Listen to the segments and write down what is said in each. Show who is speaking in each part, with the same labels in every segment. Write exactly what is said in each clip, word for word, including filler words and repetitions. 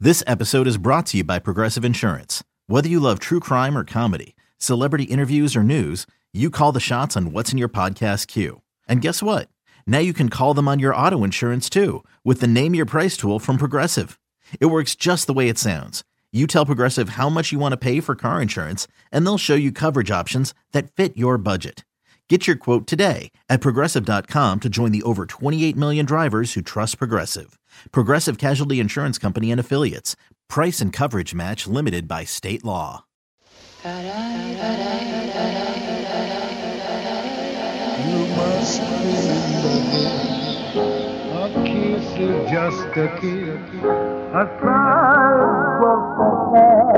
Speaker 1: This episode is brought to you by Progressive Insurance. Whether you love true crime or comedy, celebrity interviews or news, you call the shots on what's in your podcast queue. And guess what? Now you can call them on your auto insurance too with the Name Your Price tool from Progressive. It works just the way it sounds. You tell Progressive how much you want to pay for car insurance, and they'll show you coverage options that fit your budget. Get your quote today at Progressive dot com to join the over twenty-eight million drivers who trust Progressive. Progressive Casualty Insurance Company and Affiliates. Price and coverage match limited by state law.
Speaker 2: You must remember, a kiss is just a kiss, a cry for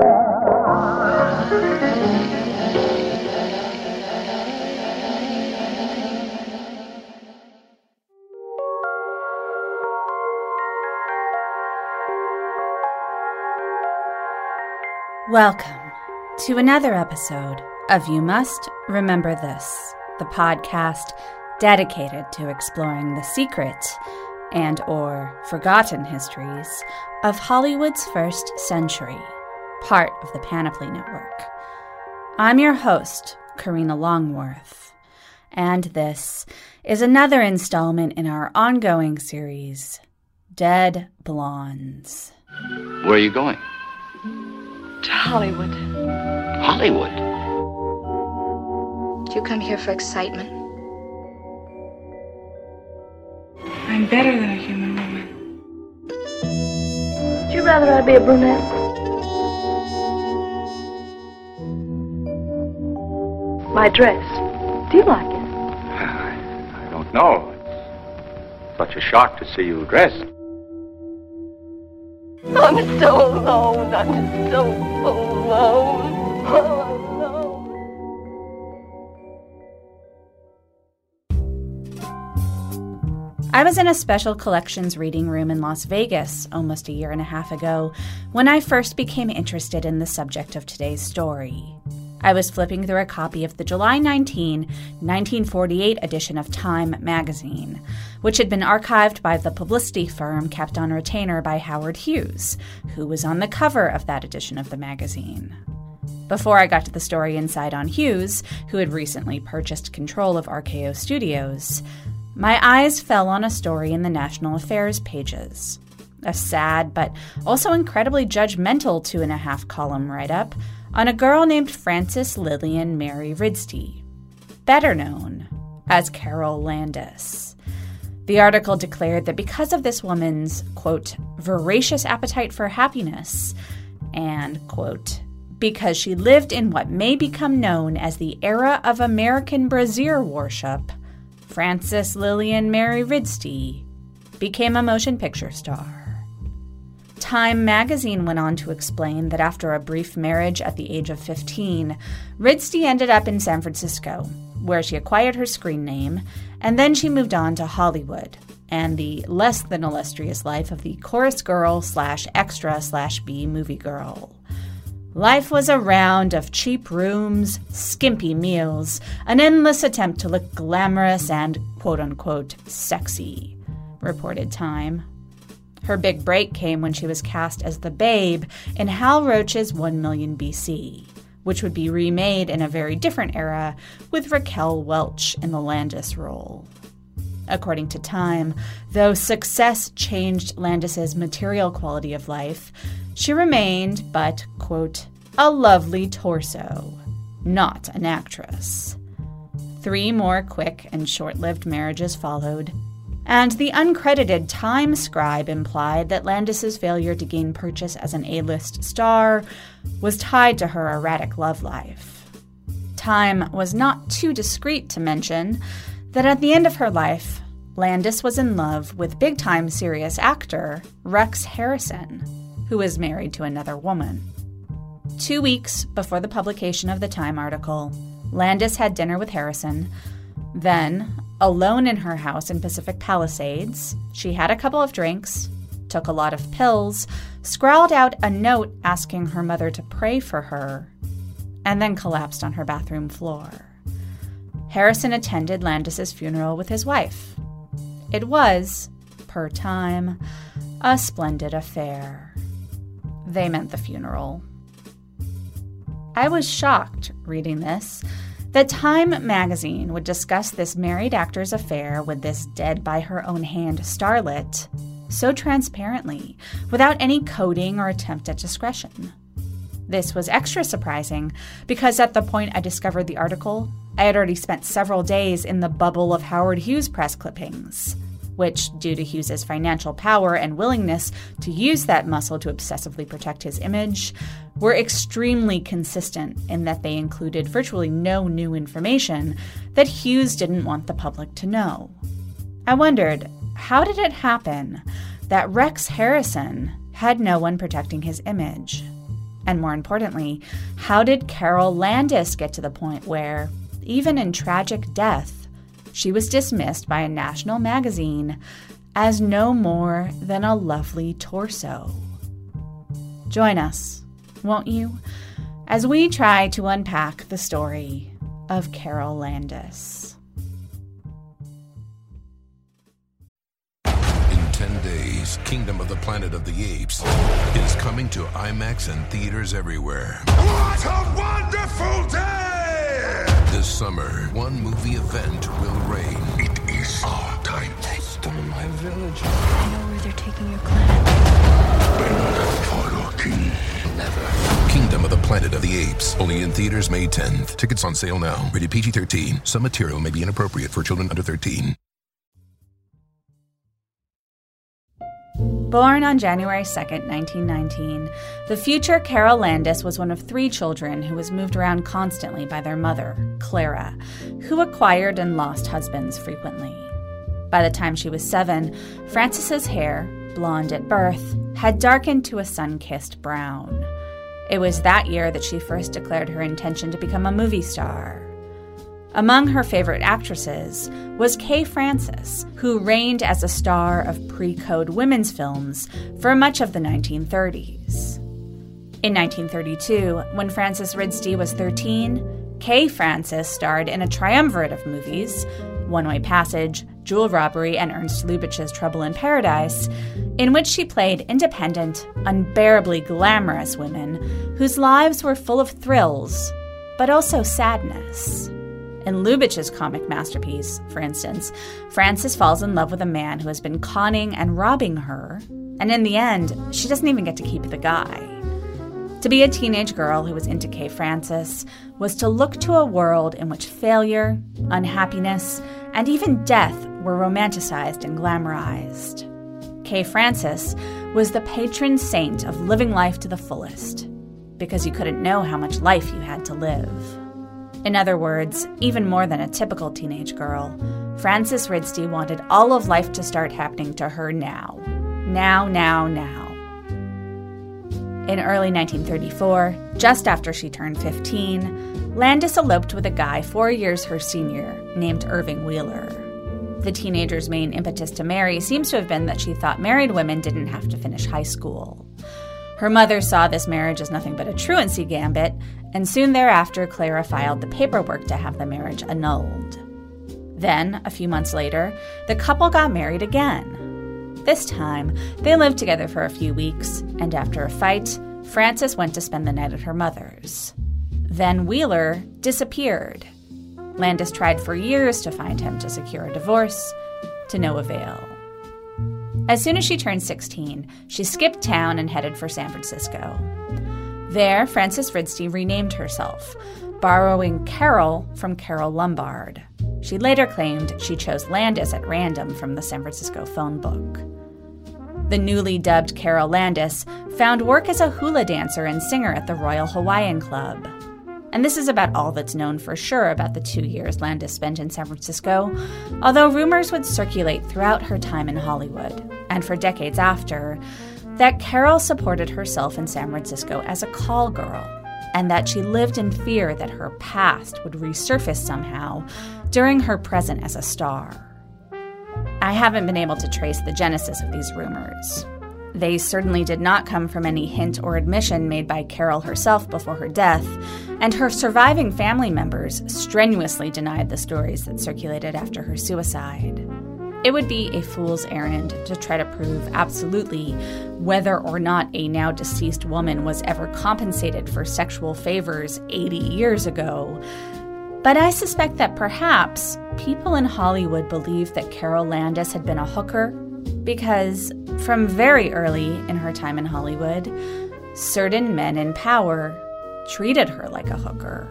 Speaker 3: Welcome to another episode of You Must Remember This, the podcast dedicated to exploring the secret and or forgotten histories of Hollywood's first century, part of the Panoply Network. I'm your host, Karina Longworth, and this is another installment in our ongoing series, Dead Blondes.
Speaker 4: Where are you going?
Speaker 5: To Hollywood.
Speaker 4: Hollywood?
Speaker 5: Do you come here for excitement?
Speaker 6: I'm better than a human woman.
Speaker 5: Would you rather I be a brunette? My dress. Do you like it?
Speaker 4: I, I don't know. It's such a shock to see you dressed.
Speaker 5: I'm so alone. I'm so alone. Oh, alone.
Speaker 3: I was in a special collections reading room in Las Vegas almost a year and a half ago when I first became interested in the subject of today's story. I was flipping through a copy of the July nineteenth, nineteen forty-eight edition of Time magazine, which had been archived by the publicity firm kept on retainer by Howard Hughes, who was on the cover of that edition of the magazine. Before I got to the story inside on Hughes, who had recently purchased control of R K O Studios, my eyes fell on a story in the National Affairs pages. A sad but also incredibly judgmental two-and-a-half column write-up on a girl named Frances Lillian Mary Ridsty, better known as Carole Landis. The article declared that because of this woman's, quote, voracious appetite for happiness, and, quote, because she lived in what may become known as the era of American brassiere worship, Frances Lillian Mary Ridsty became a motion picture star. Time magazine went on to explain that after a brief marriage at the age of fifteen, Ridsty ended up in San Francisco, where she acquired her screen name, and then she moved on to Hollywood and the less than illustrious life of the chorus girl slash extra slash B movie girl. Life was a round of cheap rooms, skimpy meals, an endless attempt to look glamorous and quote-unquote sexy, reported Time. Her big break came when she was cast as the Babe in Hal Roach's one million B C, which would be remade in a very different era with Raquel Welch in the Landis role. According to Time, though success changed Landis's material quality of life, she remained but, quote, a lovely torso, not an actress. Three more quick and short-lived marriages followed, and the uncredited Time scribe implied that Landis's failure to gain purchase as an A-list star was tied to her erratic love life. Time was not too discreet to mention that at the end of her life, Landis was in love with big-time serious actor Rex Harrison, who was married to another woman. Two weeks before the publication of the Time article, Landis had dinner with Harrison. Then, alone in her house in Pacific Palisades, she had a couple of drinks, took a lot of pills, scrawled out a note asking her mother to pray for her, and then collapsed on her bathroom floor. Harrison attended Landis's funeral with his wife. It was, per Time, a splendid affair. They meant the funeral. I was shocked reading this that Time magazine would discuss this married actor's affair with this dead-by-her-own-hand starlet so transparently, without any coding or attempt at discretion. This was extra surprising because at the point I discovered the article, I had already spent several days in the bubble of Howard Hughes press clippings, which, due to Hughes's financial power and willingness to use that muscle to obsessively protect his image, were extremely consistent in that they included virtually no new information that Hughes didn't want the public to know. I wondered, how did it happen that Rex Harrison had no one protecting his image? And more importantly, how did Carole Landis get to the point where, even in tragic death, she was dismissed by a national magazine as no more than a lovely torso? Join us, won't you, as we try to unpack the story of Carole Landis.
Speaker 7: In ten days, Kingdom of the Planet of the Apes is coming to IMAX and theaters everywhere.
Speaker 8: What a wonderful day!
Speaker 7: This summer, one movie event will reign.
Speaker 8: It is our time.
Speaker 9: They stole my village.
Speaker 5: I know where they're taking your clan.
Speaker 8: Bend for your king.
Speaker 7: Never. Kingdom of the Planet of the Apes. Only in theaters May tenth. Tickets on sale now. Rated P G thirteen. Some material may be inappropriate for children under thirteen.
Speaker 3: Born on January second, nineteen nineteen, the future Carole Landis was one of three children who was moved around constantly by their mother, Clara, who acquired and lost husbands frequently. By the time she was seven, Frances's hair, blonde at birth, had darkened to a sun-kissed brown. It was that year that she first declared her intention to become a movie star. Among her favorite actresses was Kay Francis, who reigned as a star of pre-code women's films for much of the nineteen thirties. In nineteen thirty-two, when Frances Ridstey was thirteen, Kay Francis starred in a triumvirate of movies, One Way Passage, Jewel Robbery, and Ernst Lubitsch's Trouble in Paradise, in which she played independent, unbearably glamorous women whose lives were full of thrills, but also sadness. In Lubitsch's comic masterpiece, for instance, Frances falls in love with a man who has been conning and robbing her, and in the end, she doesn't even get to keep the guy. To be a teenage girl who was into Kay Francis was to look to a world in which failure, unhappiness, and even death were romanticized and glamorized. Kay Francis was the patron saint of living life to the fullest, because you couldn't know how much life you had to live. In other words, even more than a typical teenage girl, Frances Ridstey wanted all of life to start happening to her now. Now, now, now. In early nineteen thirty-four, just after she turned fifteen, Landis eloped with a guy four years her senior, named Irving Wheeler. The teenager's main impetus to marry seems to have been that she thought married women didn't have to finish high school. Her mother saw this marriage as nothing but a truancy gambit, and soon thereafter Clara filed the paperwork to have the marriage annulled. Then, a few months later, the couple got married again. This time, they lived together for a few weeks, and after a fight, Frances went to spend the night at her mother's. Then Wheeler disappeared. Landis tried for years to find him to secure a divorce, to no avail. As soon as she turned sixteen, she skipped town and headed for San Francisco. There, Frances Ridstey renamed herself, borrowing Carol from Carole Lombard. She later claimed she chose Landis at random from the San Francisco phone book. The newly dubbed Carole Landis found work as a hula dancer and singer at the Royal Hawaiian Club. And this is about all that's known for sure about the two years Landis spent in San Francisco, although rumors would circulate throughout her time in Hollywood, and for decades after, that Carole supported herself in San Francisco as a call girl, and that she lived in fear that her past would resurface somehow during her present as a star. I haven't been able to trace the genesis of these rumors. They certainly did not come from any hint or admission made by Carole herself before her death, and her surviving family members strenuously denied the stories that circulated after her suicide. It would be a fool's errand to try to prove absolutely whether or not a now deceased woman was ever compensated for sexual favors eighty years ago. But I suspect that perhaps people in Hollywood believed that Carole Landis had been a hooker because from very early in her time in Hollywood, certain men in power treated her like a hooker.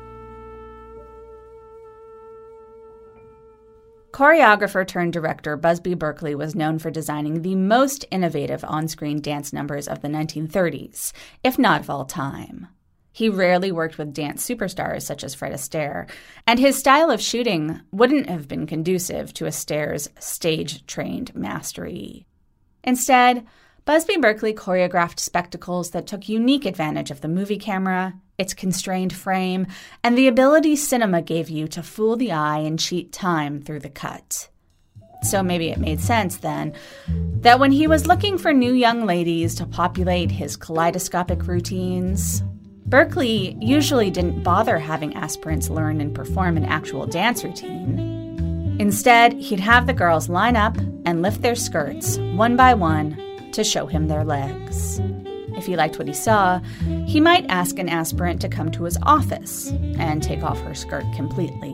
Speaker 3: Choreographer turned director Busby Berkeley was known for designing the most innovative on-screen dance numbers of the nineteen thirties, if not of all time. He rarely worked with dance superstars such as Fred Astaire, and his style of shooting wouldn't have been conducive to Astaire's stage-trained mastery. Instead, Busby Berkeley choreographed spectacles that took unique advantage of the movie camera, its constrained frame, and the ability cinema gave you to fool the eye and cheat time through the cut. So maybe it made sense, then, that when he was looking for new young ladies to populate his kaleidoscopic routines, Berkeley usually didn't bother having aspirants learn and perform an actual dance routine. Instead, he'd have the girls line up and lift their skirts, one by one, to show him their legs. If he liked what he saw, he might ask an aspirant to come to his office and take off her skirt completely.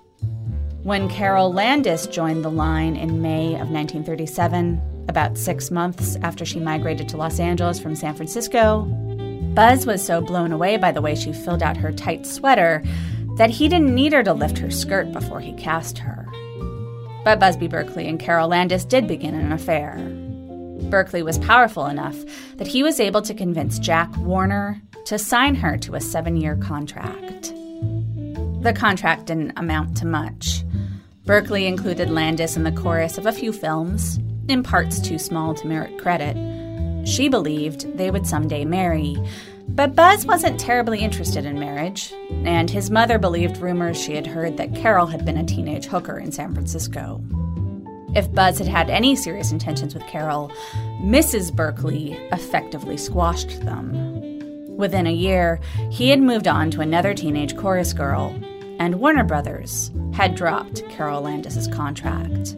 Speaker 3: When Carole Landis joined the line in May of nineteen thirty-seven, about six months after she migrated to Los Angeles from San Francisco, Buzz was so blown away by the way she filled out her tight sweater that he didn't need her to lift her skirt before he cast her. But Busby Berkeley and Carole Landis did begin an affair. Berkeley was powerful enough that he was able to convince Jack Warner to sign her to a seven-year contract. The contract didn't amount to much. Berkeley included Landis in the chorus of a few films, in parts too small to merit credit. She believed they would someday marry, but Buzz wasn't terribly interested in marriage, and his mother believed rumors she had heard that Carole had been a teenage hooker in San Francisco. If Buzz had had any serious intentions with Carole, Missus Berkeley effectively squashed them. Within a year, he had moved on to another teenage chorus girl, and Warner Brothers had dropped Carole Landis' contract.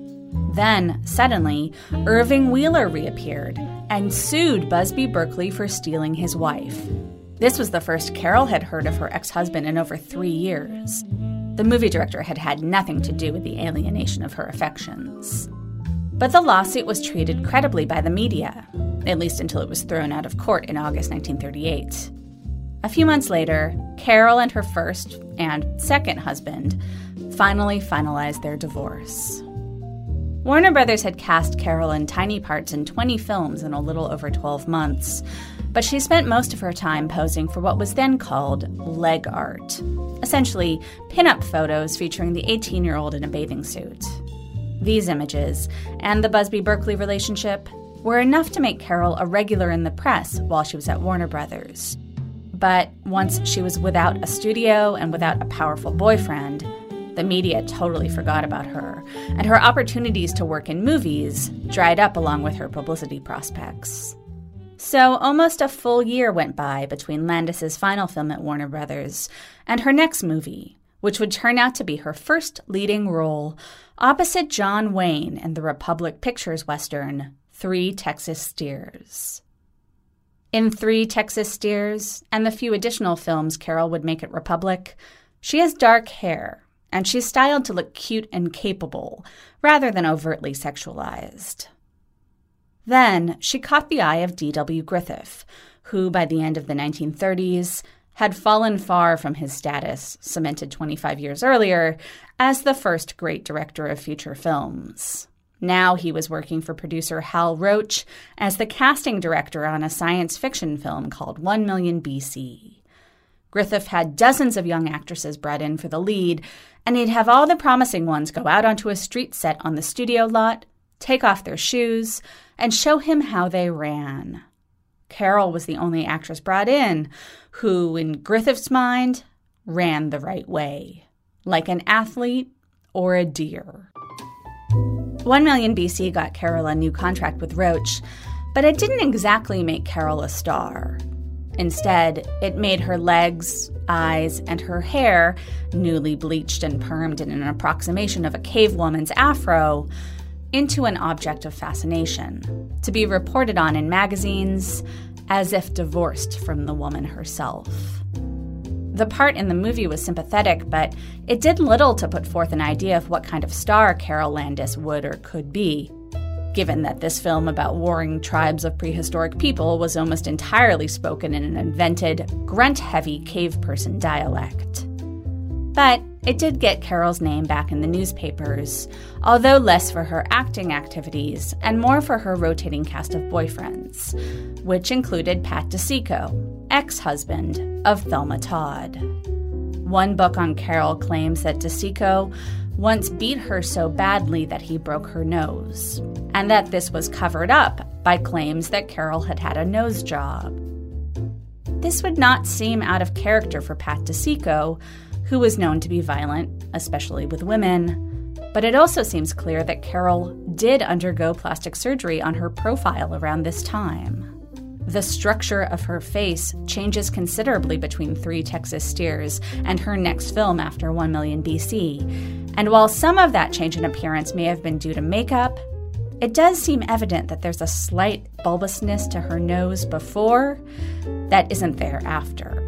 Speaker 3: Then, suddenly, Irving Wheeler reappeared and sued Busby Berkeley for stealing his wife. This was the first Carole had heard of her ex-husband in over three years. The movie director had had nothing to do with the alienation of her affections. But the lawsuit was treated credibly by the media, at least until it was thrown out of court in August nineteen thirty-eight. A few months later, Carole and her first and second husband finally finalized their divorce. Warner Brothers had cast Carole in tiny parts in twenty films in a little over twelve months, but she spent most of her time posing for what was then called leg art, essentially pin-up photos featuring the eighteen-year-old in a bathing suit. These images, and the Busby Berkeley relationship, were enough to make Carole a regular in the press while she was at Warner Brothers. But once she was without a studio and without a powerful boyfriend, the media totally forgot about her, and her opportunities to work in movies dried up along with her publicity prospects. So almost a full year went by between Landis' final film at Warner Brothers and her next movie, which would turn out to be her first leading role opposite John Wayne in the Republic Pictures western, Three Texas Steers. In Three Texas Steers, and the few additional films Carole would make at Republic, she has dark hair, and she's styled to look cute and capable, rather than overtly sexualized. Then she caught the eye of D W Griffith, who by the end of the nineteen thirties had fallen far from his status, cemented twenty-five years earlier, as the first great director of feature films. Now he was working for producer Hal Roach as the casting director on a science fiction film called One Million B C. Griffith had dozens of young actresses brought in for the lead, and he'd have all the promising ones go out onto a street set on the studio lot, take off their shoes, and show him how they ran. Carole was the only actress brought in who, in Griffith's mind, ran the right way, like an athlete or a deer. One Million B C got Carole a new contract with Roach, but it didn't exactly make Carole a star. Instead, it made her legs eyes, and her hair, newly bleached and permed in an approximation of a cave woman's afro, into an object of fascination, to be reported on in magazines as if divorced from the woman herself. The part in the movie was sympathetic, but it did little to put forth an idea of what kind of star Carol Landis would or could be, given that this film about warring tribes of prehistoric people was almost entirely spoken in an invented, grunt-heavy cave person dialect. But it did get Carol's name back in the newspapers, although less for her acting activities and more for her rotating cast of boyfriends, which included Pat DeSico, ex-husband of Thelma Todd. One book on Carol claims that DeSico once beat her so badly that he broke her nose, and that this was covered up by claims that Carol had had a nose job. This would not seem out of character for Pat DeSico, who was known to be violent, especially with women, but it also seems clear that Carol did undergo plastic surgery on her profile around this time. The structure of her face changes considerably between Three Texas Steers and her next film after one million B C, and while some of that change in appearance may have been due to makeup, it does seem evident that there's a slight bulbousness to her nose before that isn't there after.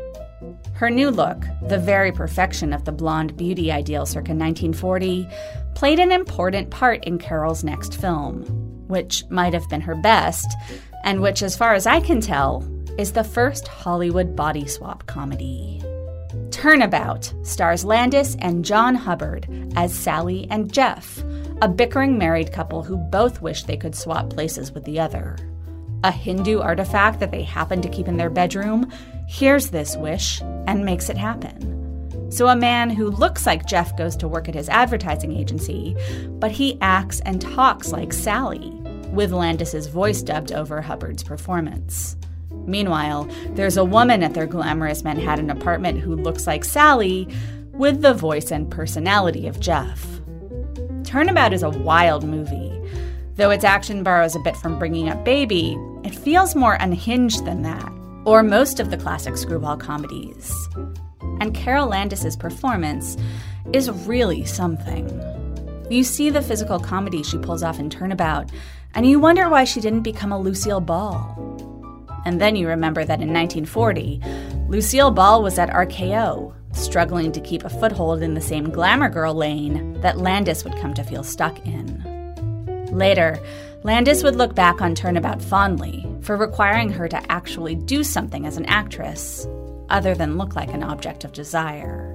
Speaker 3: Her new look, the very perfection of the blonde beauty ideal circa nineteen forty, played an important part in Carol's next film, which might have been her best, and which, as far as I can tell, is the first Hollywood body swap comedy. Turnabout stars Landis and John Hubbard as Sally and Jeff, a bickering married couple who both wish they could swap places with the other. A Hindu artifact that they happen to keep in their bedroom hears this wish and makes it happen. So a man who looks like Jeff goes to work at his advertising agency, but he acts and talks like Sally, with Landis's voice dubbed over Hubbard's performance. Meanwhile, there's a woman at their glamorous Manhattan apartment who looks like Sally, with the voice and personality of Jeff. Turnabout is a wild movie. Though its action borrows a bit from Bringing Up Baby, it feels more unhinged than that, or most of the classic screwball comedies. And Carol Landis's performance is really something. You see the physical comedy she pulls off in Turnabout, and you wonder why she didn't become a Lucille Ball. And then you remember that in nineteen forty, Lucille Ball was at R K O, struggling to keep a foothold in the same glamour girl lane that Landis would come to feel stuck in. Later, Landis would look back on Turnabout fondly for requiring her to actually do something as an actress, other than look like an object of desire.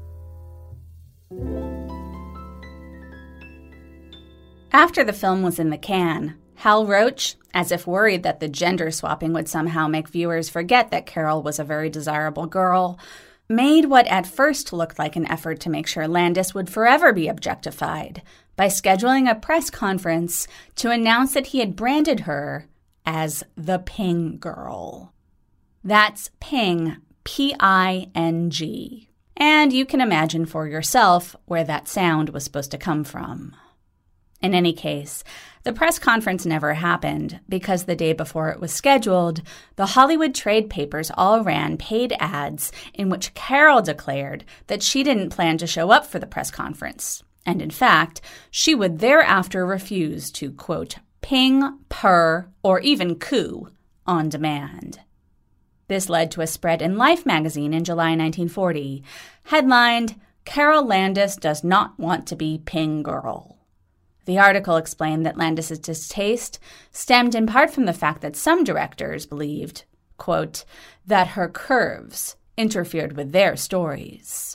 Speaker 3: After the film was in the can, Hal Roach, as if worried that the gender swapping would somehow make viewers forget that Carol was a very desirable girl, made what at first looked like an effort to make sure Landis would forever be objectified by scheduling a press conference to announce that he had branded her as the Ping Girl. That's Ping, P I N G. And you can imagine for yourself where that sound was supposed to come from. In any case, the press conference never happened because the day before it was scheduled, the Hollywood trade papers all ran paid ads in which Carol declared that she didn't plan to show up for the press conference. And in fact, she would thereafter refuse to, quote, ping, purr, or even coo on demand. This led to a spread in Life magazine in July nineteen forty, headlined, "Carol Landis does not want to be Ping Girl." The article explained that Landis's distaste stemmed in part from the fact that some directors believed, quote, that her curves interfered with their stories.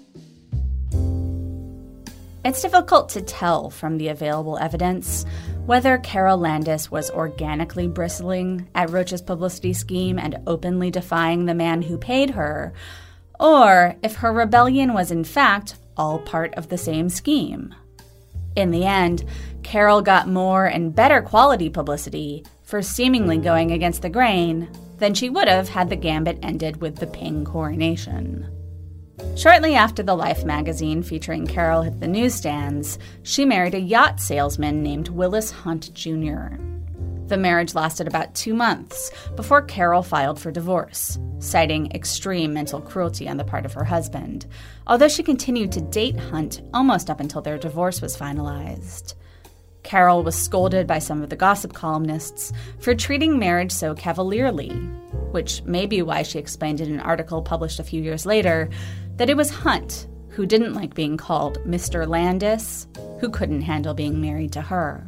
Speaker 3: It's difficult to tell from the available evidence whether Carol Landis was organically bristling at Roach's publicity scheme and openly defying the man who paid her, or if her rebellion was in fact all part of the same scheme. In the end, Carol got more and better quality publicity for seemingly going against the grain than she would have had the gambit ended with the Ping coronation. Shortly after the Life magazine featuring Carol hit the newsstands, she married a yacht salesman named Willis Hunt Junior The marriage lasted about two months before Carol filed for divorce, citing extreme mental cruelty on the part of her husband, although she continued to date Hunt almost up until their divorce was finalized. Carol was scolded by some of the gossip columnists for treating marriage so cavalierly, which may be why she explained in an article published a few years later that it was Hunt who didn't like being called Mister Landis, who couldn't handle being married to her.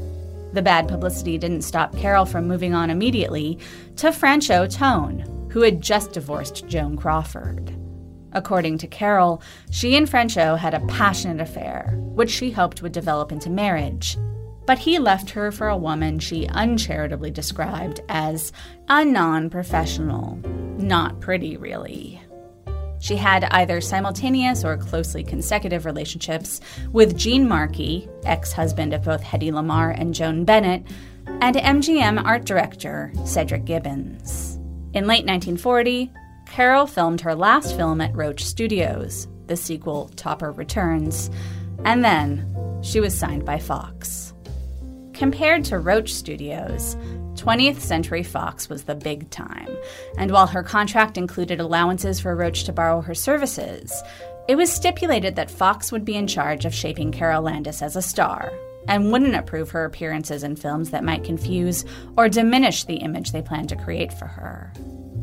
Speaker 3: The bad publicity didn't stop Carol from moving on immediately to Franchot Tone, who had just divorced Joan Crawford. According to Carol, she and Franchot had a passionate affair, which she hoped would develop into marriage. But he left her for a woman she uncharitably described as a non-professional. Not pretty, really. She had either simultaneous or closely consecutive relationships with Gene Markey, ex-husband of both Hedy Lamarr and Joan Bennett, and M G M art director Cedric Gibbons. In late nineteen forty, Carol filmed her last film at Roach Studios, the sequel Topper Returns, and then she was signed by Fox. Compared to Roach Studios, twentieth Century Fox was the big time, and while her contract included allowances for Roach to borrow her services, it was stipulated that Fox would be in charge of shaping Carol Landis as a star, and wouldn't approve her appearances in films that might confuse or diminish the image they planned to create for her.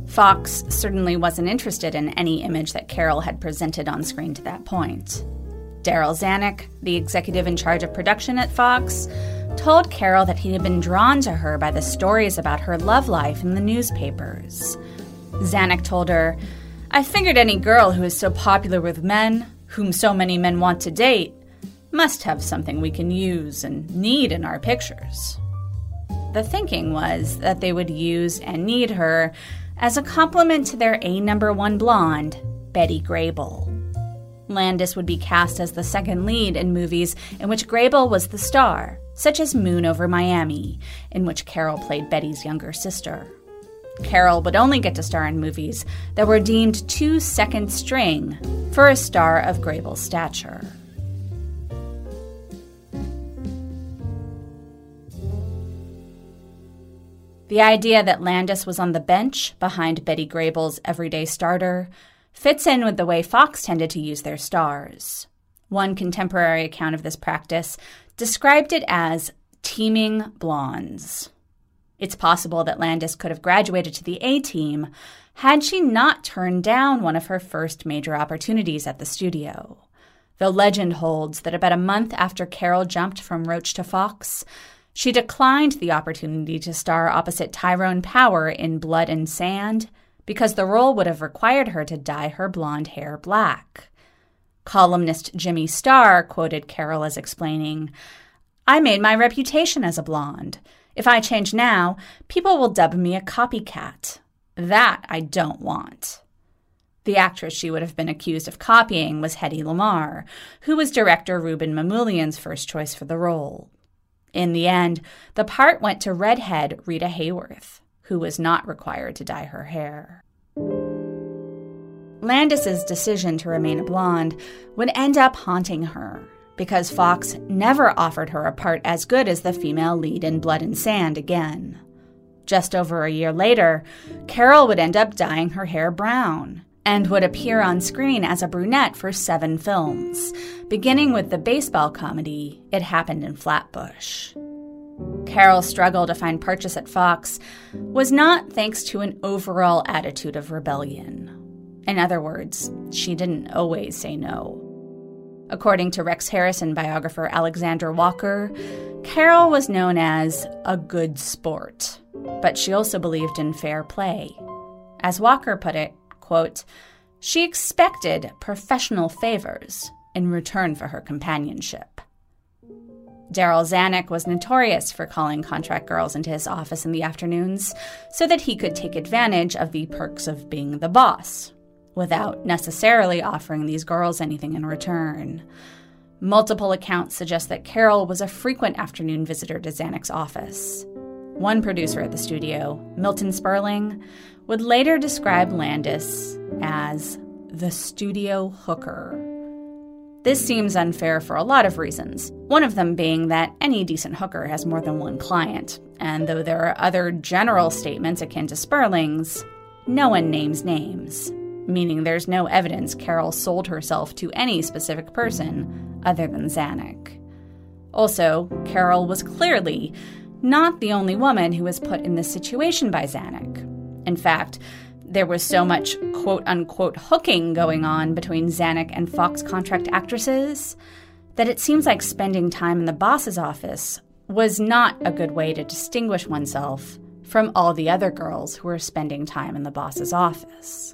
Speaker 3: Fox certainly wasn't interested in any image that Carol had presented on screen to that point. Darryl Zanuck, the executive in charge of production at Fox, told Carol that he had been drawn to her by the stories about her love life in the newspapers. Zanuck told her, "I figured any girl who is so popular with men, whom so many men want to date, must have something we can use and need in our pictures." The thinking was that they would use and need her as a complement to their A number one blonde, Betty Grable. Landis would be cast as the second lead in movies in which Grable was the star, such as Moon Over Miami, in which Carol played Betty's younger sister. Carol would only get to star in movies that were deemed too second string for a star of Grable's stature. The idea that Landis was on the bench behind Betty Grable's everyday starter fits in with the way Fox tended to use their stars. One contemporary account of this practice described it as teaming blondes. It's possible that Landis could have graduated to the A-team had she not turned down one of her first major opportunities at the studio. Though legend holds that about a month after Carol jumped from Roach to Fox, she declined the opportunity to star opposite Tyrone Power in Blood and Sand because the role would have required her to dye her blonde hair black. Columnist Jimmy Starr quoted Carol as explaining, "I made my reputation as a blonde. If I change now, people will dub me a copycat. That I don't want." The actress she would have been accused of copying was Hedy Lamarr, who was director Ruben Mamoulian's first choice for the role. In the end, the part went to redhead Rita Hayworth, who was not required to dye her hair. Landis's decision to remain a blonde would end up haunting her, because Fox never offered her a part as good as the female lead in Blood and Sand again. Just over a year later, Carol would end up dyeing her hair brown, and would appear on screen as a brunette for seven films, beginning with the baseball comedy It Happened in Flatbush. Carol's struggle to find purchase at Fox was not thanks to an overall attitude of rebellion. In other words, she didn't always say no. According to Rex Harrison biographer Alexander Walker, Carol was known as a good sport, but she also believed in fair play. As Walker put it, quote, "She expected professional favors in return for her companionship." Darryl Zanuck was notorious for calling contract girls into his office in the afternoons so that he could take advantage of the perks of being the boss, without necessarily offering these girls anything in return. Multiple accounts suggest that Carol was a frequent afternoon visitor to Zanuck's office. One producer at the studio, Milton Sperling, would later describe Landis as the studio hooker. This seems unfair for a lot of reasons, one of them being that any decent hooker has more than one client, and though there are other general statements akin to Sperling's, no one names names, meaning there's no evidence Carol sold herself to any specific person other than Zanuck. Also, Carol was clearly not the only woman who was put in this situation by Zanuck. In fact, there was so much quote-unquote hooking going on between Zanuck and Fox contract actresses that it seems like spending time in the boss's office was not a good way to distinguish oneself from all the other girls who were spending time in the boss's office.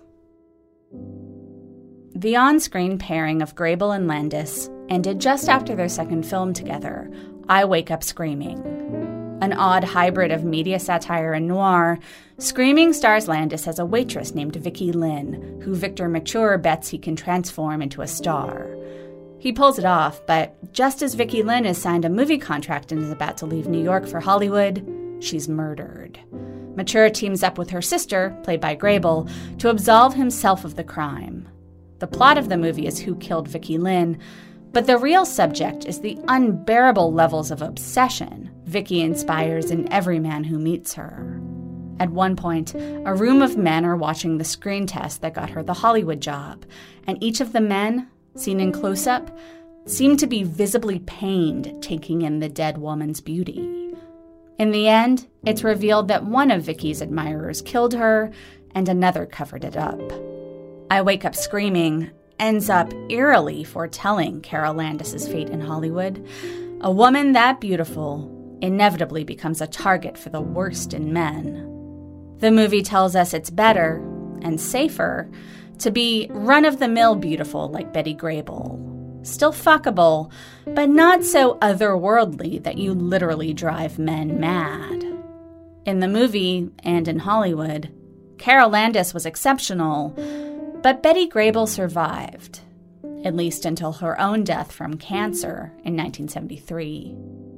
Speaker 3: The on-screen pairing of Grable and Landis ended just after their second film together, I Wake Up Screaming. An odd hybrid of media satire and noir, Screaming stars Landis as a waitress named Vicky Lynn, who Victor Mature bets he can transform into a star. He pulls it off, but just as Vicky Lynn has signed a movie contract and is about to leave New York for Hollywood, she's murdered. Mature teams up with her sister, played by Grable, to absolve himself of the crime. The plot of the movie is who killed Vicky Lynn, but the real subject is the unbearable levels of obsession Vicky inspires in every man who meets her. At one point, a room of men are watching the screen test that got her the Hollywood job, and each of the men, seen in close-up, seem to be visibly pained taking in the dead woman's beauty. In the end, it's revealed that one of Vicky's admirers killed her, and another covered it up. I Wake Up Screaming ends up eerily foretelling Carol Landis' fate in Hollywood. A woman that beautiful inevitably becomes a target for the worst in men. The movie tells us it's better and safer to be run-of-the-mill beautiful like Betty Grable. Still fuckable, but not so otherworldly that you literally drive men mad. In the movie, and in Hollywood, Carol Landis was exceptional, but Betty Grable survived, at least until her own death from cancer in nineteen seventy-three.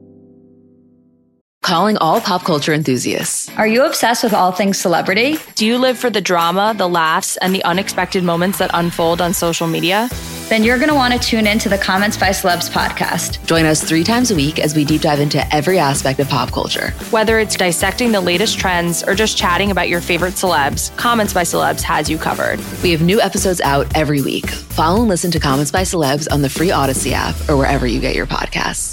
Speaker 10: Calling all pop culture enthusiasts.
Speaker 11: Are you obsessed with all things celebrity?
Speaker 12: Do you live for the drama, the laughs, and the unexpected moments that unfold on social media?
Speaker 11: Then you're going to want to tune in to the Comments by Celebs podcast.
Speaker 10: Join us three times a week as we deep dive into every aspect of pop culture.
Speaker 12: Whether it's dissecting the latest trends or just chatting about your favorite celebs, Comments by Celebs has you covered.
Speaker 10: We have new episodes out every week. Follow and listen to Comments by Celebs on the free Odyssey app or wherever you get your podcasts.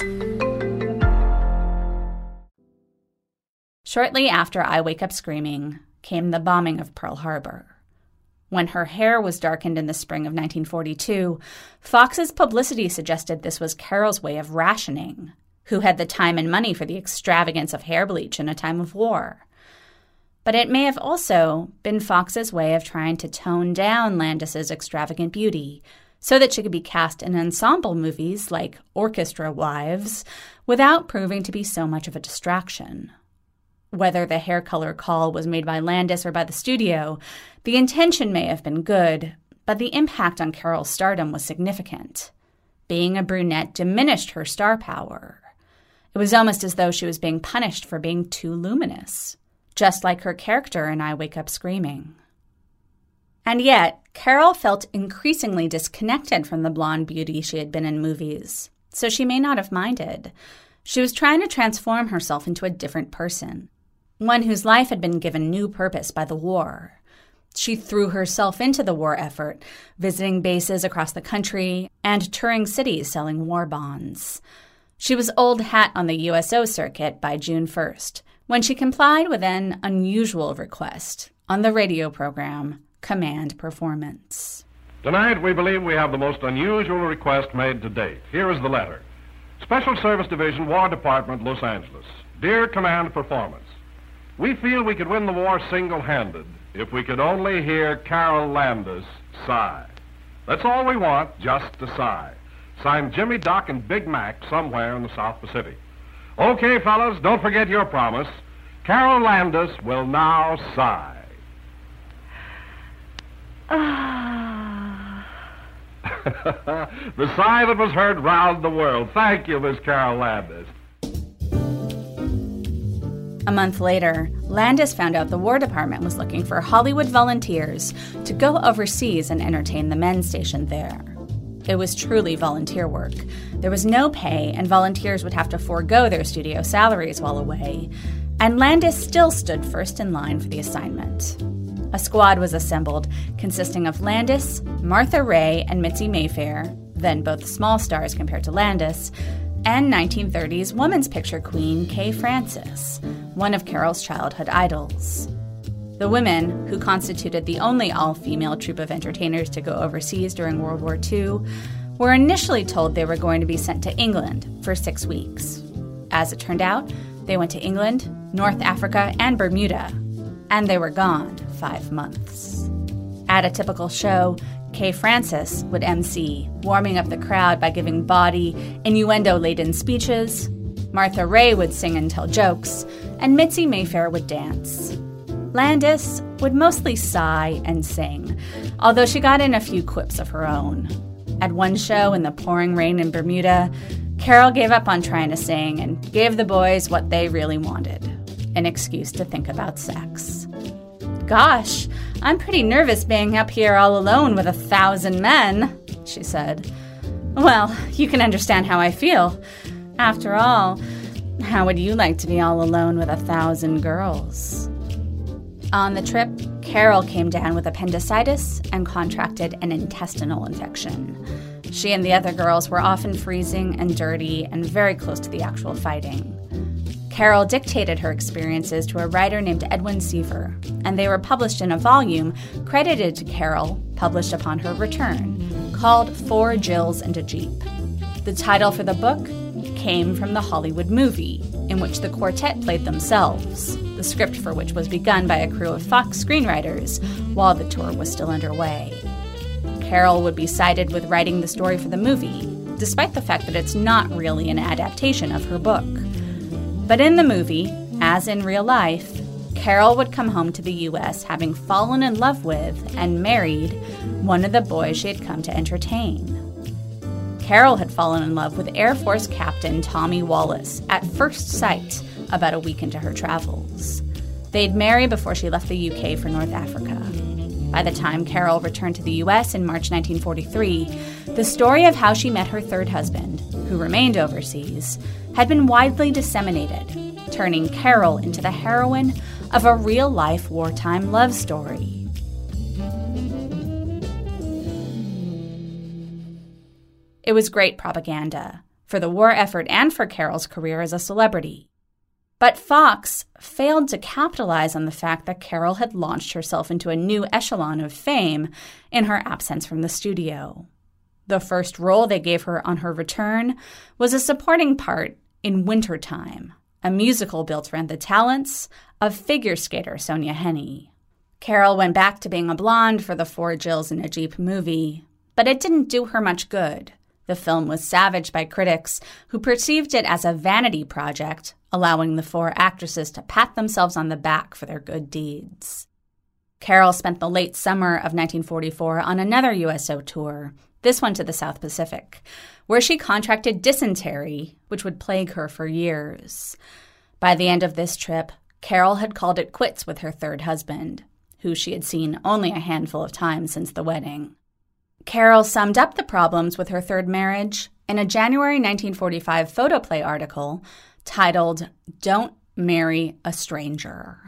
Speaker 3: Shortly after I Wake Up Screaming came the bombing of Pearl Harbor. When her hair was darkened in the spring of nineteen forty-two, Fox's publicity suggested this was Carol's way of rationing. Who had the time and money for the extravagance of hair bleach in a time of war? But it may have also been Fox's way of trying to tone down Landis's extravagant beauty so that she could be cast in ensemble movies like Orchestra Wives without proving to be so much of a distraction. Whether the hair color call was made by Landis or by the studio, the intention may have been good, but the impact on Carol's stardom was significant. Being a brunette diminished her star power. It was almost as though she was being punished for being too luminous, just like her character in I Wake Up Screaming. And yet, Carol felt increasingly disconnected from the blonde beauty she had been in movies, so she may not have minded. She was trying to transform herself into a different person, one whose life had been given new purpose by the war. She threw herself into the war effort, visiting bases across the country and touring cities selling war bonds. She was old hat on the U S O circuit by June first, when she complied with an unusual request on the radio program Command Performance.
Speaker 13: Tonight, we believe we have the most unusual request made to date. Here is the letter. Special Service Division, War Department, Los Angeles. Dear Command Performance, we feel we could win the war single-handed if we could only hear Carol Landis sigh. That's all we want, just a sigh. Signed Jimmy, Doc, and Big Mac somewhere in the South Pacific. Okay, fellas, don't forget your promise. Carol Landis will now sigh. The sigh that was heard round the world. Thank you, Miss Carol Landis.
Speaker 3: A month later, Landis found out the War Department was looking for Hollywood volunteers to go overseas and entertain the men stationed there. It was truly volunteer work. There was no pay, and volunteers would have to forego their studio salaries while away. And Landis still stood first in line for the assignment. A squad was assembled, consisting of Landis, Martha Raye, and Mitzi Mayfair, then both small stars compared to Landis, and nineteen thirties woman's picture queen Kay Francis, one of Carol's childhood idols. The women, who constituted the only all-female troupe of entertainers to go overseas during World War Two, were initially told they were going to be sent to England for six weeks. As it turned out, they went to England, North Africa, and Bermuda, and they were gone five months. At a typical show, Kay Francis would emcee, warming up the crowd by giving bawdy, innuendo-laden speeches. Martha Raye would sing and tell jokes, and Mitzi Mayfair would dance. Landis would mostly sigh and sing, although she got in a few quips of her own. At one show in the pouring rain in Bermuda, Carol gave up on trying to sing and gave the boys what they really wanted, an excuse to think about sex. "Gosh, I'm pretty nervous being up here all alone with a thousand men," she said. "Well, you can understand how I feel. After all, how would you like to be all alone with a thousand girls?" On the trip, Carol came down with appendicitis and contracted an intestinal infection. She and the other girls were often freezing and dirty and very close to the actual fighting. Carol dictated her experiences to a writer named Edwin Seaver, and they were published in a volume credited to Carol, published upon her return, called Four Jills and a Jeep. The title for the book came from the Hollywood movie, in which the quartet played themselves, the script for which was begun by a crew of Fox screenwriters while the tour was still underway. Carol would be cited with writing the story for the movie, despite the fact that it's not really an adaptation of her book. But in the movie, as in real life, Carol would come home to the U S having fallen in love with and married one of the boys she had come to entertain. Carol had fallen in love with Air Force Captain Tommy Wallace at first sight about a week into her travels. They'd marry before she left the U K for North Africa. By the time Carol returned to the U S in March nineteen forty-three, the story of how she met her third husband, who remained overseas, had been widely disseminated, turning Carol into the heroine of a real-life wartime love story. It was great propaganda, for the war effort and for Carol's career as a celebrity. But Fox failed to capitalize on the fact that Carol had launched herself into a new echelon of fame in her absence from the studio. The first role they gave her on her return was a supporting part in Wintertime, a musical built around the talents of figure skater Sonja Henie. Carol went back to being a blonde for the Four Jills and a Jeep movie, but it didn't do her much good. The film was savaged by critics who perceived it as a vanity project, allowing the four actresses to pat themselves on the back for their good deeds. Carol spent the late summer of nineteen forty-four on another U S O tour, this one to the South Pacific, where she contracted dysentery, which would plague her for years. By the end of this trip, Carol had called it quits with her third husband, who she had seen only a handful of times since the wedding. Carol summed up the problems with her third marriage in a January nineteen forty-five photoplay article titled, "Don't Marry a Stranger."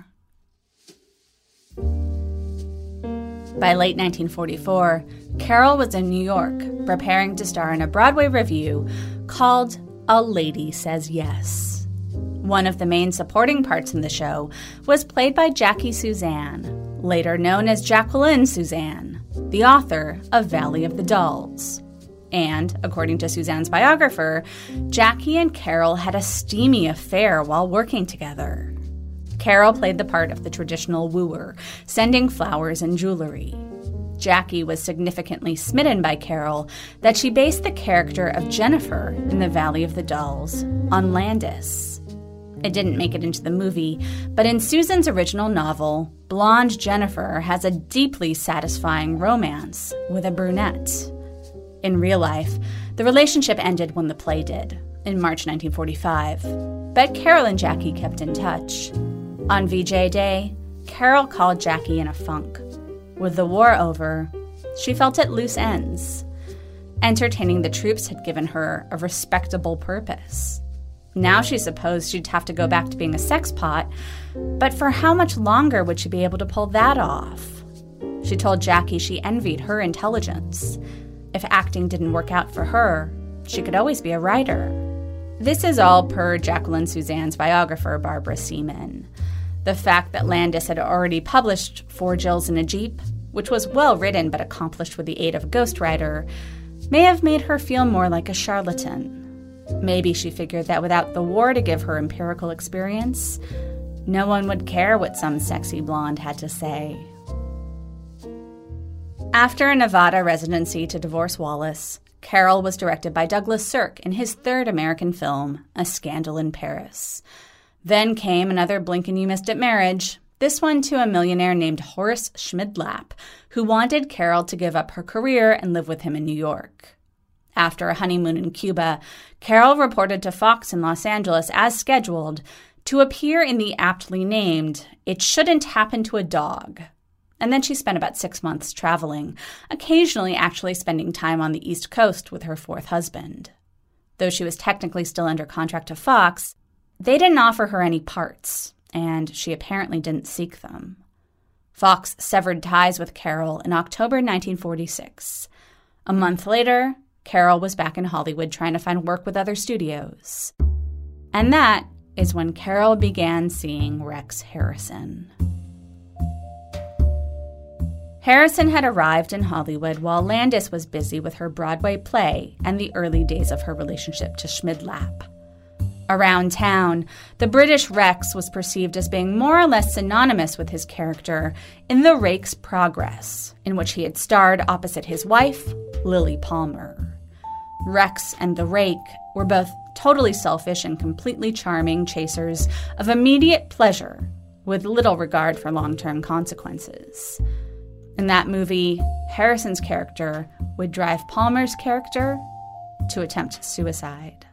Speaker 3: By late nineteen forty-four, Carol was in New York, preparing to star in a Broadway revue called A Lady Says Yes. One of the main supporting parts in the show was played by Jackie Suzanne, later known as Jacqueline Suzanne, the author of Valley of the Dolls. And, according to Suzanne's biographer, Jackie and Carol had a steamy affair while working together. Carol played the part of the traditional wooer, sending flowers and jewelry. Jackie was significantly smitten by Carol that she based the character of Jennifer in the Valley of the Dolls on Landis. It didn't make it into the movie, but in Susan's original novel, blonde Jennifer has a deeply satisfying romance with a brunette. In real life, the relationship ended when the play did, in March nineteen forty-five, but Carol and Jackie kept in touch. On V J Day, Carol called Jackie in a funk. With the war over, she felt at loose ends. Entertaining the troops had given her a respectable purpose. Now she supposed she'd have to go back to being a sex pot, but for how much longer would she be able to pull that off? She told Jackie she envied her intelligence. If acting didn't work out for her, she could always be a writer. This is all per Jacqueline Suzanne's biographer, Barbara Seaman. The fact that Landis had already published Four Jills in a Jeep, which was well written but accomplished with the aid of a ghostwriter, may have made her feel more like a charlatan. Maybe she figured that without the war to give her empirical experience, no one would care what some sexy blonde had to say. After a Nevada residency to divorce Wallace, Carol was directed by Douglas Sirk in his third American film, A Scandal in Paris. Then came another blink-and-you-missed-it marriage, this one to a millionaire named Horace Schmidlap, who wanted Carol to give up her career and live with him in New York. After a honeymoon in Cuba, Carol reported to Fox in Los Angeles as scheduled to appear in the aptly named It Shouldn't Happen to a Dog. And then she spent about six months traveling, occasionally actually spending time on the East Coast with her fourth husband. Though she was technically still under contract to Fox, they didn't offer her any parts, and she apparently didn't seek them. Fox severed ties with Carol in October nineteen forty-six. A month later, Carol was back in Hollywood trying to find work with other studios. And that is when Carol began seeing Rex Harrison. Harrison had arrived in Hollywood while Landis was busy with her Broadway play and the early days of her relationship to Schmidlap. Around town, the British Rex was perceived as being more or less synonymous with his character in The Rake's Progress, in which he had starred opposite his wife, Lily Palmer. Rex and the Rake were both totally selfish and completely charming chasers of immediate pleasure, with little regard for long-term consequences. In that movie, Harrison's character would drive Palmer's character to attempt suicide.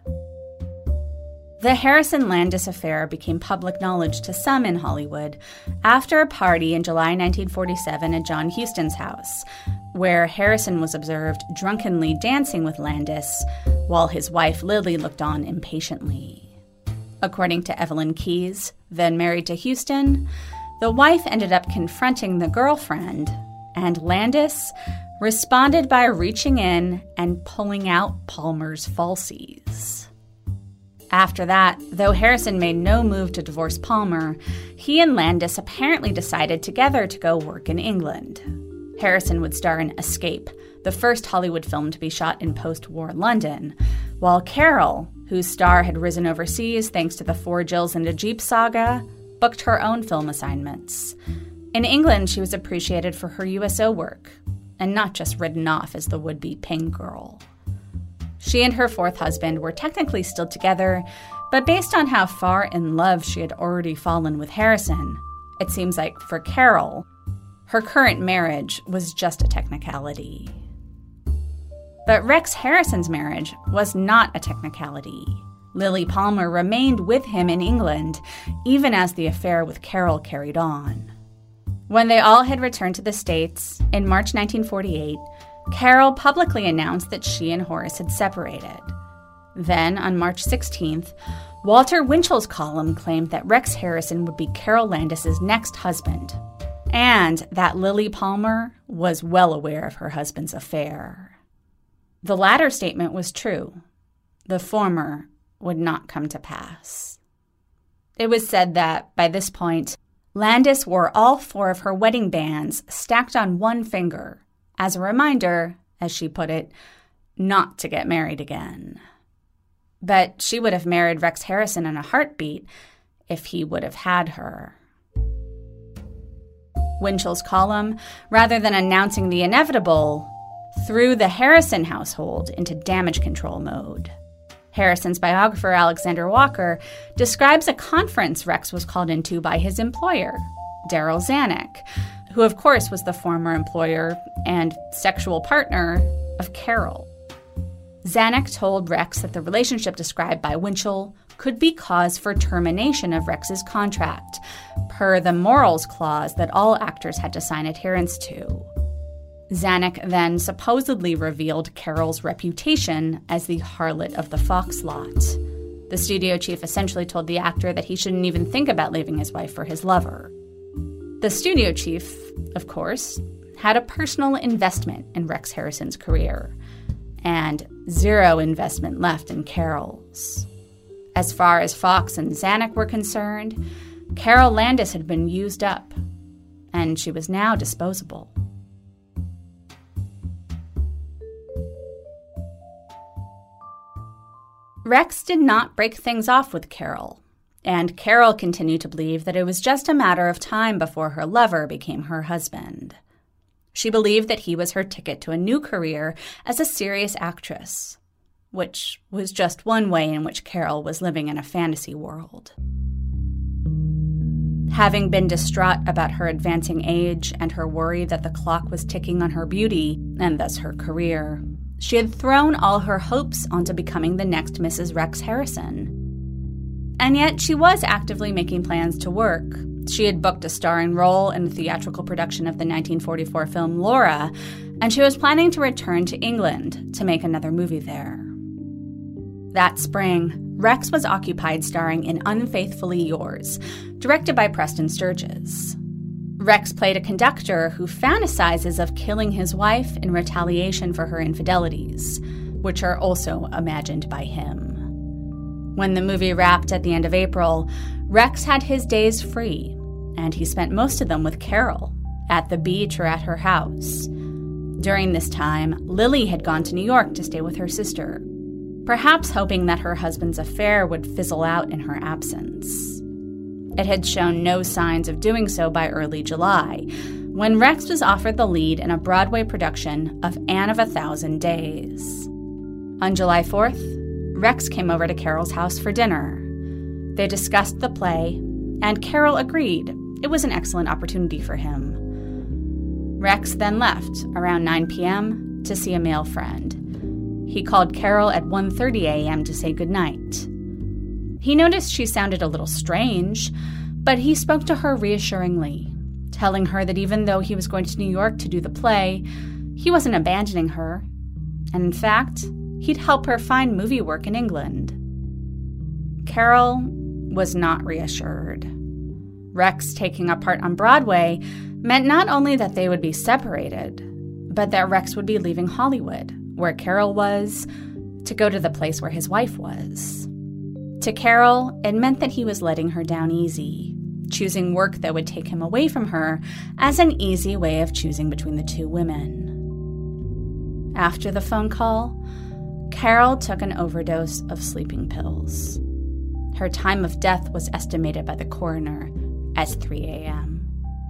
Speaker 3: The Harrison-Landis affair became public knowledge to some in Hollywood after a party in July nineteen forty-seven at John Huston's house, where Harrison was observed drunkenly dancing with Landis while his wife Lily looked on impatiently. According to Evelyn Keyes, then married to Huston, the wife ended up confronting the girlfriend, and Landis responded by reaching in and pulling out Palmer's falsies. After that, though Harrison made no move to divorce Palmer, he and Landis apparently decided together to go work in England. Harrison would star in Escape, the first Hollywood film to be shot in post-war London, while Carol, whose star had risen overseas thanks to the Four Jills and a Jeep saga, booked her own film assignments. In England, she was appreciated for her U S O work, and not just written off as the would-be pink girl. She and her fourth husband were technically still together, but based on how far in love she had already fallen with Harrison, it seems like for Carol, her current marriage was just a technicality. But Rex Harrison's marriage was not a technicality. Lily Palmer remained with him in England, even as the affair with Carol carried on. When they all had returned to the States, in March nineteen forty-eight, Carol publicly announced that she and Horace had separated. Then, on March sixteenth, Walter Winchell's column claimed that Rex Harrison would be Carol Landis's next husband, and that Lily Palmer was well aware of her husband's affair. The latter statement was true. The former would not come to pass. It was said that, by this point, Landis wore all four of her wedding bands stacked on one finger, as a reminder, as she put it, not to get married again. But she would have married Rex Harrison in a heartbeat if he would have had her. Winchell's column, rather than announcing the inevitable, threw the Harrison household into damage control mode. Harrison's biographer, Alexander Walker, describes a conference Rex was called into by his employer, Darryl Zanuck, who of course was the former employer and sexual partner of Carol. Zanuck told Rex that the relationship described by Winchell could be cause for termination of Rex's contract, per the morals clause that all actors had to sign adherence to. Zanuck then supposedly revealed Carol's reputation as the harlot of the Fox lot. The studio chief essentially told the actor that he shouldn't even think about leaving his wife for his lover. The studio chief, of course, had a personal investment in Rex Harrison's career, and zero investment left in Carol's. As far as Fox and Zanuck were concerned, Carol Landis had been used up, and she was now disposable. Rex did not break things off with Carol, and Carol continued to believe that it was just a matter of time before her lover became her husband. She believed that he was her ticket to a new career as a serious actress, which was just one way in which Carol was living in a fantasy world. Having been distraught about her advancing age and her worry that the clock was ticking on her beauty, and thus her career, she had thrown all her hopes onto becoming the next Missus Rex Harrison. And yet she was actively making plans to work. She had booked a starring role in the theatrical production of the nineteen forty-four film Laura, and she was planning to return to England to make another movie there. That spring, Rex was occupied starring in Unfaithfully Yours, directed by Preston Sturges. Rex played a conductor who fantasizes of killing his wife in retaliation for her infidelities, which are also imagined by him. When the movie wrapped at the end of April, Rex had his days free, and he spent most of them with Carol, at the beach or at her house. During this time, Lily had gone to New York to stay with her sister, perhaps hoping that her husband's affair would fizzle out in her absence. It had shown no signs of doing so by early July, when Rex was offered the lead in a Broadway production of Anne of a Thousand Days. On July fourth, Rex came over to Carol's house for dinner. They discussed the play, and Carol agreed it was an excellent opportunity for him. Rex then left around nine p.m. to see a male friend. He called Carol at one thirty a.m. to say goodnight. He noticed she sounded a little strange, but he spoke to her reassuringly, telling her that even though he was going to New York to do the play, he wasn't abandoning her, and in fact, he'd help her find movie work in England. Carol was not reassured. Rex taking a part on Broadway meant not only that they would be separated, but that Rex would be leaving Hollywood, where Carol was, to go to the place where his wife was. To Carol, it meant that he was letting her down easy, choosing work that would take him away from her as an easy way of choosing between the two women. After the phone call, Carol took an overdose of sleeping pills. Her time of death was estimated by the coroner as three a.m.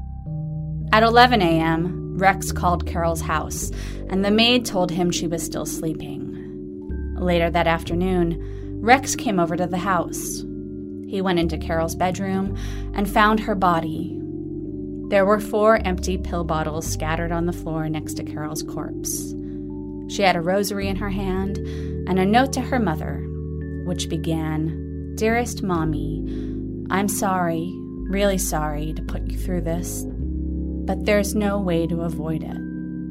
Speaker 3: At eleven a.m., Rex called Carol's house, and the maid told him she was still sleeping. Later that afternoon, Rex came over to the house. He went into Carol's bedroom and found her body. There were four empty pill bottles scattered on the floor next to Carol's corpse. She had a rosary in her hand and a note to her mother, which began, "Dearest Mommy, I'm sorry, really sorry to put you through this, but there's no way to avoid it."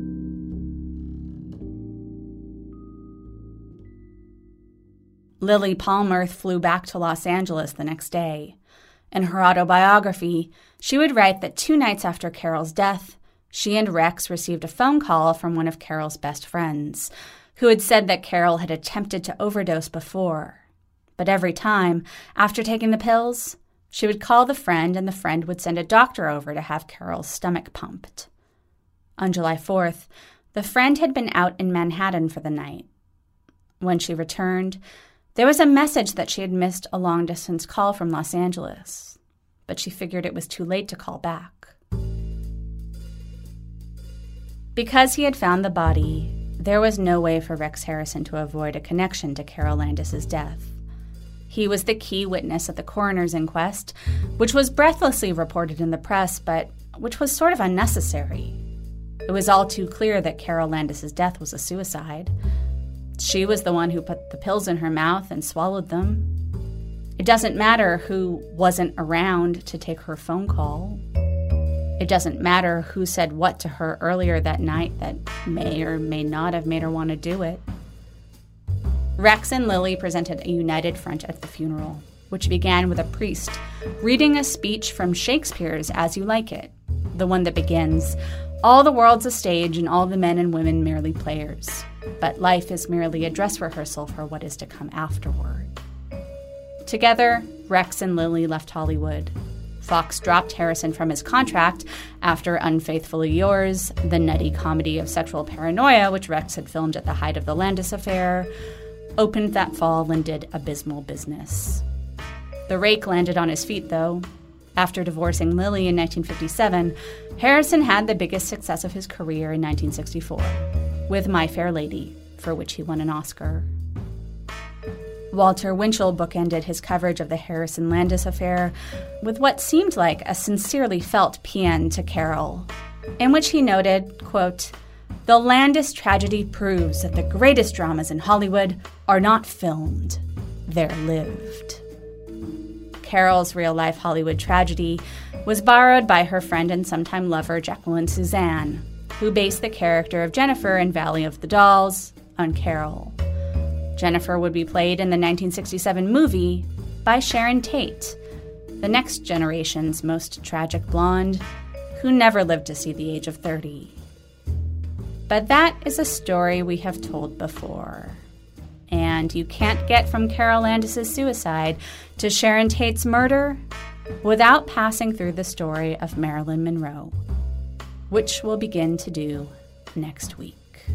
Speaker 3: Lily Palmer flew back to Los Angeles the next day. In her autobiography, she would write that two nights after Carol's death, she and Rex received a phone call from one of Carol's best friends, who had said that Carol had attempted to overdose before. But every time, after taking the pills, she would call the friend and the friend would send a doctor over to have Carol's stomach pumped. On July fourth, the friend had been out in Manhattan for the night. When she returned, there was a message that she had missed a long-distance call from Los Angeles, but she figured it was too late to call back. Because he had found the body, there was no way for Rex Harrison to avoid a connection to Carol Landis's death. He was the key witness at the coroner's inquest, which was breathlessly reported in the press, but which was sort of unnecessary. It was all too clear that Carol Landis's death was a suicide. She was the one who put the pills in her mouth and swallowed them. It doesn't matter who wasn't around to take her phone call. It doesn't matter who said what to her earlier that night that may or may not have made her want to do it. Rex and Lily presented a united front at the funeral, which began with a priest reading a speech from Shakespeare's As You Like It, the one that begins, "All the world's a stage and all the men and women merely players, but life is merely a dress rehearsal for what is to come afterward." Together, Rex and Lily left Hollywood. Fox dropped Harrison from his contract after Unfaithfully Yours, the nutty comedy of sexual paranoia, which Rex had filmed at the height of the Landis affair, opened that fall and did abysmal business. The rake landed on his feet, though. After divorcing Lily in nineteen fifty-seven, Harrison had the biggest success of his career in nineteen sixty-four, with My Fair Lady, for which he won an Oscar. Walter Winchell bookended his coverage of the Harrison-Landis affair with what seemed like a sincerely felt paean to Carol, in which he noted, quote, "The Landis tragedy proves that the greatest dramas in Hollywood are not filmed, they're lived." Carol's real-life Hollywood tragedy was borrowed by her friend and sometime lover Jacqueline Suzanne, who based the character of Jennifer in Valley of the Dolls on Carol. Jennifer would be played in the nineteen sixty-seven movie by Sharon Tate, the next generation's most tragic blonde, who never lived to see the age of thirty. But that is a story we have told before. And you can't get from Carol Landis' suicide to Sharon Tate's murder without passing through the story of Marilyn Monroe, which we'll begin to do next week.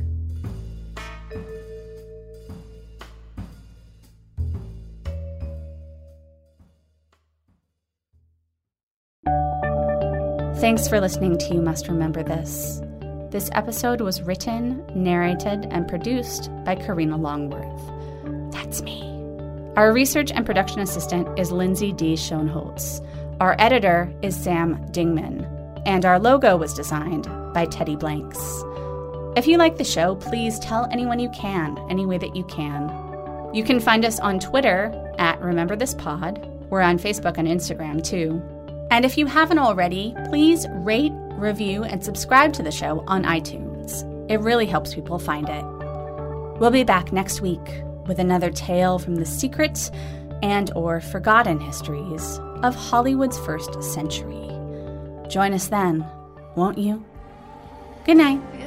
Speaker 3: Thanks for listening to You Must Remember This. This episode was written, narrated, and produced by Karina Longworth. That's me. Our research and production assistant is Lindsay D. Schoenholtz. Our editor is Sam Dingman. And our logo was designed by Teddy Blanks. If you like the show, please tell anyone you can, any way that you can. You can find us on Twitter at Remember This Pod. We're on Facebook and Instagram, too. And if you haven't already, please rate, review, and subscribe to the show on iTunes. It really helps people find it. We'll be back next week with another tale from the secret and or forgotten histories of Hollywood's first century. Join us then, won't you? Good night.